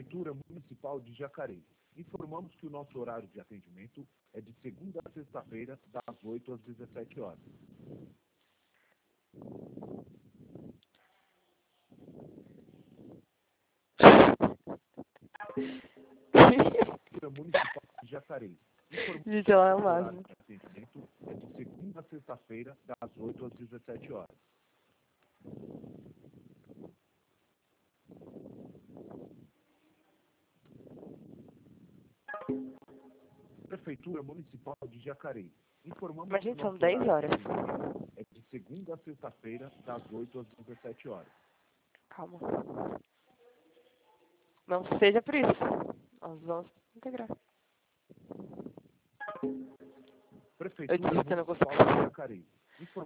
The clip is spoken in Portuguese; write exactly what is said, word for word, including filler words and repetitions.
Prefeitura Municipal de Jacareí. Informamos que o nosso horário de atendimento é de segunda a sexta-feira, das oito às dezessete horas. Prefeitura Municipal de Jacareí. Gente, ela é o O horário máximo. de atendimento é de segunda a sexta-feira, das oito às dezessete horas. Prefeitura Municipal de Jacareí. Informamos Mas, que o gente, são nosso dez horário de horas. atendimento é de segunda a sexta-feira, das oito às dezessete horas. Calma. Não seja por isso. Nós vamos integrar. Prefeitura Eu disse que eu não Municipal de Jacareí. Informamos